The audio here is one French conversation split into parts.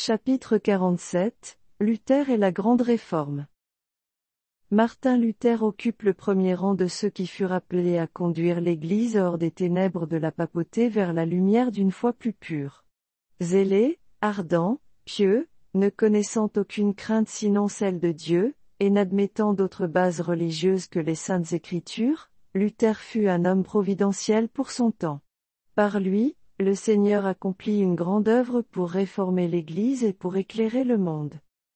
Chapitre 47, Luther et la Grande Réforme. Martin Luther occupe le premier rang de ceux qui furent appelés à conduire l'Église hors des ténèbres de la papauté vers la lumière d'une foi plus pure. Zélé, ardent, pieux, ne connaissant aucune crainte sinon celle de Dieu, et n'admettant d'autres bases religieuses que les Saintes Écritures, Luther fut un homme providentiel pour son temps. Par lui, le Seigneur accomplit une grande œuvre pour réformer l'Église et pour éclairer le monde.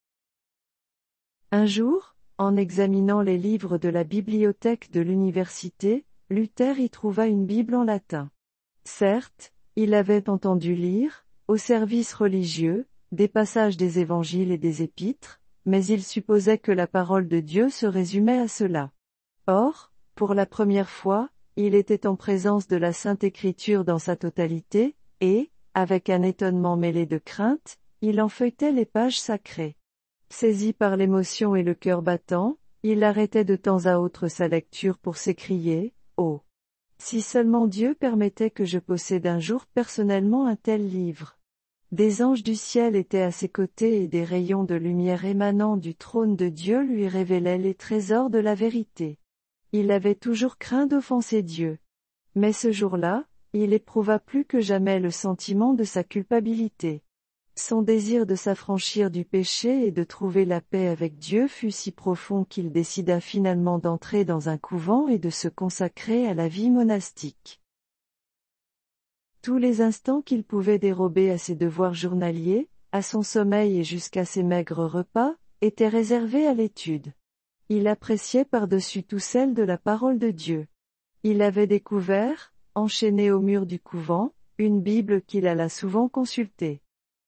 Un jour, en examinant les livres de la bibliothèque de l'université, Luther y trouva une Bible en latin. Certes, il avait entendu lire, au service religieux, des passages des évangiles et des épîtres, mais il supposait que la parole de Dieu se résumait à cela. Or, pour la première fois, il était en présence de la Sainte Écriture dans sa totalité, et, avec un étonnement mêlé de crainte, il en feuilletait les pages sacrées. Saisi par l'émotion et le cœur battant, il arrêtait de temps à autre sa lecture pour s'écrier « Oh! Si seulement Dieu permettait que je possède un jour personnellement un tel livre !» Des anges du ciel étaient à ses côtés et des rayons de lumière émanant du trône de Dieu lui révélaient les trésors de la vérité. Il avait toujours craint d'offenser Dieu. Mais ce jour-là, il éprouva plus que jamais le sentiment de sa culpabilité. Son désir de s'affranchir du péché et de trouver la paix avec Dieu fut si profond qu'il décida finalement d'entrer dans un couvent et de se consacrer à la vie monastique. Tous les instants qu'il pouvait dérober à ses devoirs journaliers, à son sommeil et jusqu'à ses maigres repas, étaient réservés à l'étude. Il appréciait par-dessus tout celle de la parole de Dieu. Il avait découvert, enchaîné au mur du couvent, une Bible qu'il alla souvent consulter.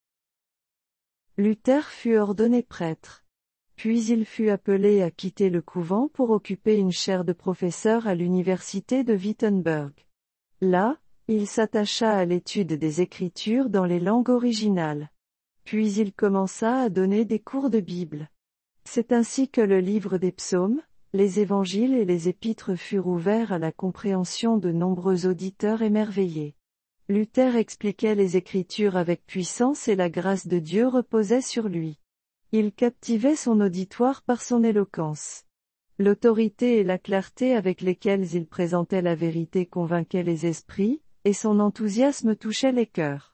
Luther fut ordonné prêtre. Puis il fut appelé à quitter le couvent pour occuper une chaire de professeur à l'université de Wittenberg. Là, il s'attacha à l'étude des Écritures dans les langues originales. Puis il commença à donner des cours de Bible. C'est ainsi que le livre des psaumes, les évangiles et les épîtres furent ouverts à la compréhension de nombreux auditeurs émerveillés. Luther expliquait les Écritures avec puissance et la grâce de Dieu reposait sur lui. Il captivait son auditoire par son éloquence. L'autorité et la clarté avec lesquelles il présentait la vérité convainquaient les esprits, et son enthousiasme touchait les cœurs.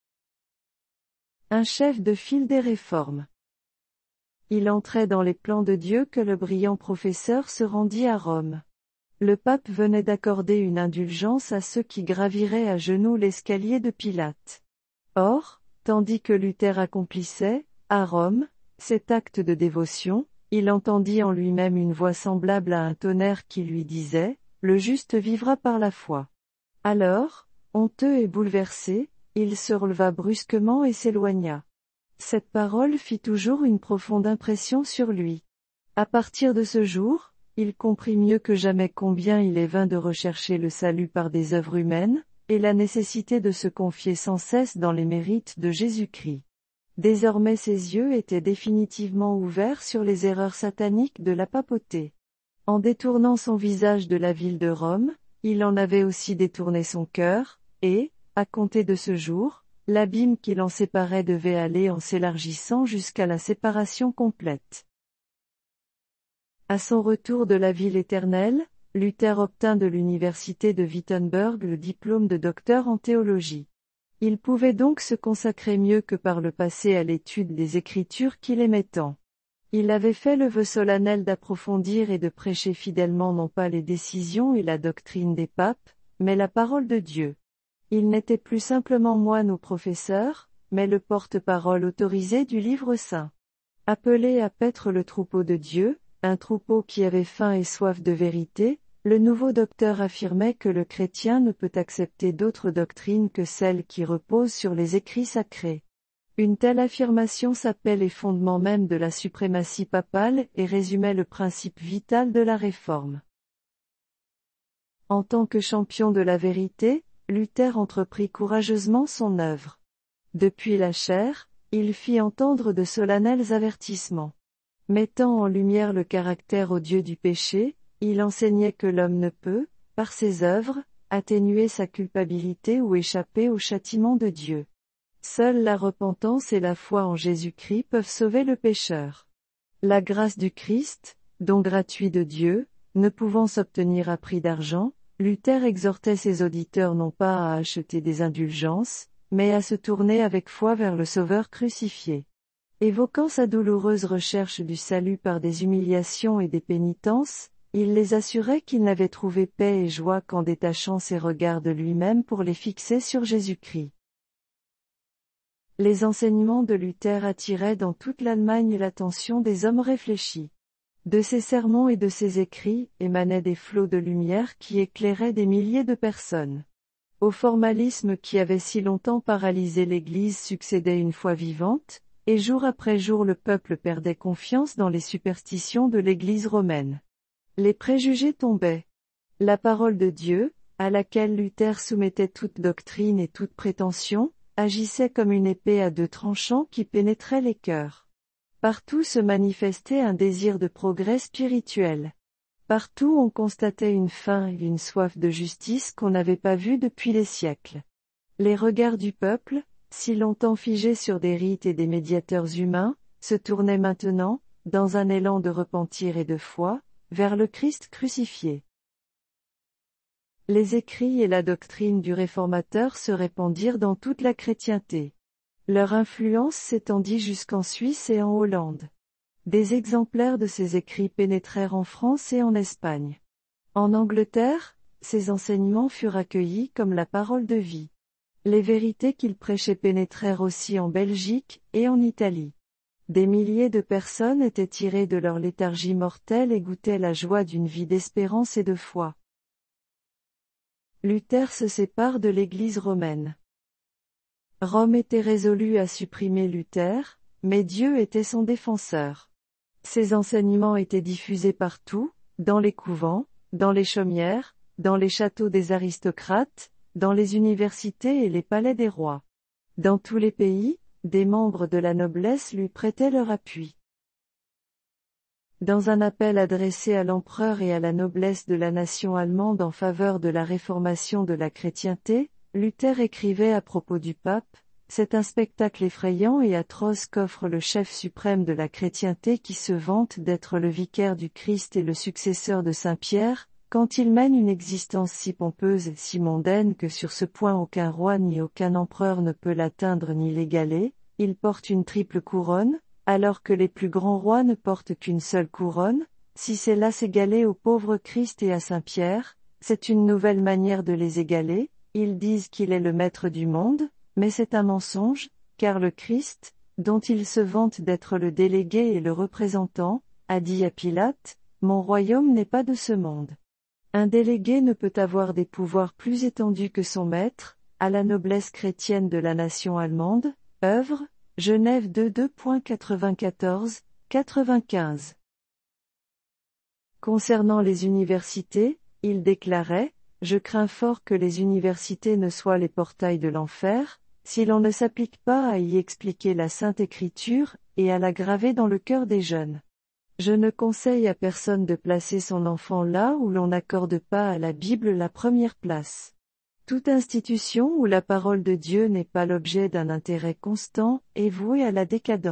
Un chef de file des réformes. Il entrait dans les plans de Dieu que le brillant professeur se rendit à Rome. Le pape venait d'accorder une indulgence à ceux qui graviraient à genoux l'escalier de Pilate. Or, tandis que Luther accomplissait, à Rome, cet acte de dévotion, il entendit en lui-même une voix semblable à un tonnerre qui lui disait « Le juste vivra par la foi ». Alors, honteux et bouleversé, il se releva brusquement et s'éloigna. Cette parole fit toujours une profonde impression sur lui. À partir de ce jour, il comprit mieux que jamais combien il est vain de rechercher le salut par des œuvres humaines, et la nécessité de se confier sans cesse dans les mérites de Jésus-Christ. Désormais ses yeux étaient définitivement ouverts sur les erreurs sataniques de la papauté. En détournant son visage de la ville de Rome, il en avait aussi détourné son cœur, et, à compter de ce jour, l'abîme qui l'en séparait devait aller en s'élargissant jusqu'à la séparation complète. À son retour de la ville éternelle, Luther obtint de l'université de Wittenberg le diplôme de docteur en théologie. Il pouvait donc se consacrer mieux que par le passé à l'étude des Écritures qu'il aimait tant. Il avait fait le vœu solennel d'approfondir et de prêcher fidèlement non pas les décisions et la doctrine des papes, mais la parole de Dieu. Il n'était plus simplement moine ou professeur, mais le porte-parole autorisé du livre saint. Appelé à paître le troupeau de Dieu, un troupeau qui avait faim et soif de vérité, le nouveau docteur affirmait que le chrétien ne peut accepter d'autre doctrine que celle qui repose sur les écrits sacrés. Une telle affirmation s'appelle les fondements même de la suprématie papale et résumait le principe vital de la réforme. En tant que champion de la vérité, Luther entreprit courageusement son œuvre. Depuis la chaire, il fit entendre de solennels avertissements. Mettant en lumière le caractère odieux du péché, il enseignait que l'homme ne peut, par ses œuvres, atténuer sa culpabilité ou échapper au châtiment de Dieu. Seule la repentance et la foi en Jésus-Christ peuvent sauver le pécheur. La grâce du Christ, don gratuit de Dieu, ne pouvant s'obtenir à prix d'argent, Luther exhortait ses auditeurs non pas à acheter des indulgences, mais à se tourner avec foi vers le Sauveur crucifié. Évoquant sa douloureuse recherche du salut par des humiliations et des pénitences, il les assurait qu'il n'avait trouvé paix et joie qu'en détachant ses regards de lui-même pour les fixer sur Jésus-Christ. Les enseignements de Luther attiraient dans toute l'Allemagne l'attention des hommes réfléchis. De ses sermons et de ses écrits émanaient des flots de lumière qui éclairaient des milliers de personnes. Au formalisme qui avait si longtemps paralysé l'Église succédait une foi vivante, et jour après jour le peuple perdait confiance dans les superstitions de l'Église romaine. Les préjugés tombaient. La parole de Dieu, à laquelle Luther soumettait toute doctrine et toute prétention, agissait comme une épée à deux tranchants qui pénétrait les cœurs. Partout se manifestait un désir de progrès spirituel. Partout on constatait une faim et une soif de justice qu'on n'avait pas vues depuis les siècles. Les regards du peuple, si longtemps figés sur des rites et des médiateurs humains, se tournaient maintenant, dans un élan de repentir et de foi, vers le Christ crucifié. Les écrits et la doctrine du réformateur se répandirent dans toute la chrétienté. Leur influence s'étendit jusqu'en Suisse et en Hollande. Des exemplaires de ces écrits pénétrèrent en France et en Espagne. En Angleterre, ces enseignements furent accueillis comme la parole de vie. Les vérités qu'il prêchait pénétrèrent aussi en Belgique et en Italie. Des milliers de personnes étaient tirées de leur léthargie mortelle et goûtaient la joie d'une vie d'espérance et de foi. Luther se sépare de l'Église romaine. Rome était résolue à supprimer Luther, mais Dieu était son défenseur. Ses enseignements étaient diffusés partout, dans les couvents, dans les chaumières, dans les châteaux des aristocrates, dans les universités et les palais des rois. Dans tous les pays, des membres de la noblesse lui prêtaient leur appui. Dans un appel adressé à l'empereur et à la noblesse de la nation allemande en faveur de la réformation de la chrétienté, Luther écrivait à propos du pape: « C'est un spectacle effrayant et atroce qu'offre le chef suprême de la chrétienté qui se vante d'être le vicaire du Christ et le successeur de Saint Pierre, quand il mène une existence si pompeuse et si mondaine que sur ce point aucun roi ni aucun empereur ne peut l'atteindre ni l'égaler. Il porte une triple couronne, alors que les plus grands rois ne portent qu'une seule couronne. Si c'est là s'égaler au pauvre Christ et à Saint Pierre, c'est une nouvelle manière de les égaler. Ils disent qu'il est le maître du monde, mais c'est un mensonge, car le Christ, dont ils se vantent d'être le délégué et le représentant, a dit à Pilate: « Mon royaume n'est pas de ce monde. » Un délégué ne peut avoir des pouvoirs plus étendus que son maître. À la noblesse chrétienne de la nation allemande, œuvre, Genève 2.94-95. Concernant les universités, il déclarait: « Je crains fort que les universités ne soient les portails de l'enfer, si l'on ne s'applique pas à y expliquer la Sainte Écriture, et à la graver dans le cœur des jeunes. Je ne conseille à personne de placer son enfant là où l'on n'accorde pas à la Bible la première place. Toute institution où la parole de Dieu n'est pas l'objet d'un intérêt constant est vouée à la décadence. »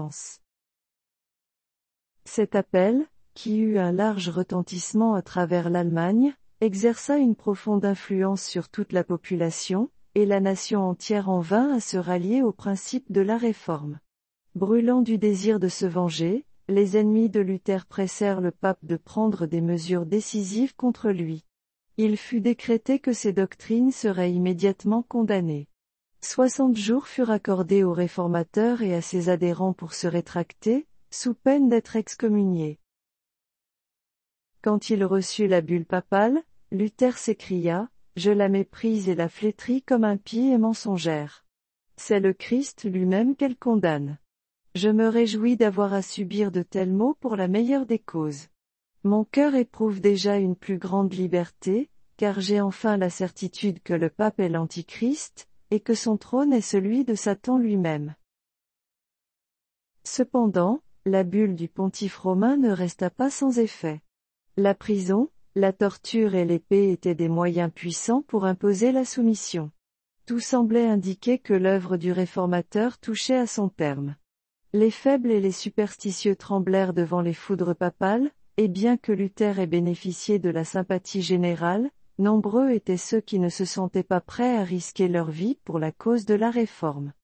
Cet appel, qui eut un large retentissement à travers l'Allemagne, exerça une profonde influence sur toute la population, et la nation entière en vint à se rallier aux principes de la Réforme. Brûlant du désir de se venger, les ennemis de Luther pressèrent le pape de prendre des mesures décisives contre lui. Il fut décrété que ses doctrines seraient immédiatement condamnées. 60 jours furent accordés aux réformateurs et à ses adhérents pour se rétracter, sous peine d'être excommuniés. Quand il reçut la bulle papale, Luther s'écria: « Je la méprise et la flétris comme impie et mensongère. C'est le Christ lui-même qu'elle condamne. Je me réjouis d'avoir à subir de tels maux pour la meilleure des causes. Mon cœur éprouve déjà une plus grande liberté, car j'ai enfin la certitude que le pape est l'Antichrist, et que son trône est celui de Satan lui-même. » Cependant, la bulle du pontife romain ne resta pas sans effet. La prison, la torture et l'épée étaient des moyens puissants pour imposer la soumission. Tout semblait indiquer que l'œuvre du réformateur touchait à son terme. Les faibles et les superstitieux tremblèrent devant les foudres papales, et bien que Luther ait bénéficié de la sympathie générale, nombreux étaient ceux qui ne se sentaient pas prêts à risquer leur vie pour la cause de la réforme.